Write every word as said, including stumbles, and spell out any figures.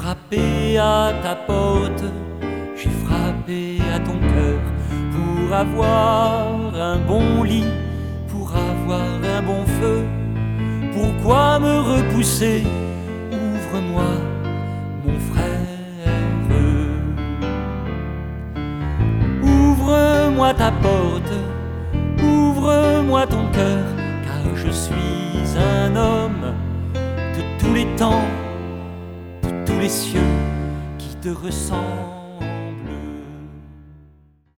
frappé à ta porte, j'ai frappé à ton cœur pour avoir un bon lit, pour avoir un bon feu. Pourquoi me repousser? Ouvre-moi, mon frère. Ouvre-moi ta porte, ouvre-moi ton cœur, car je suis un homme de tous les temps, de tous les cieux qui te ressemble.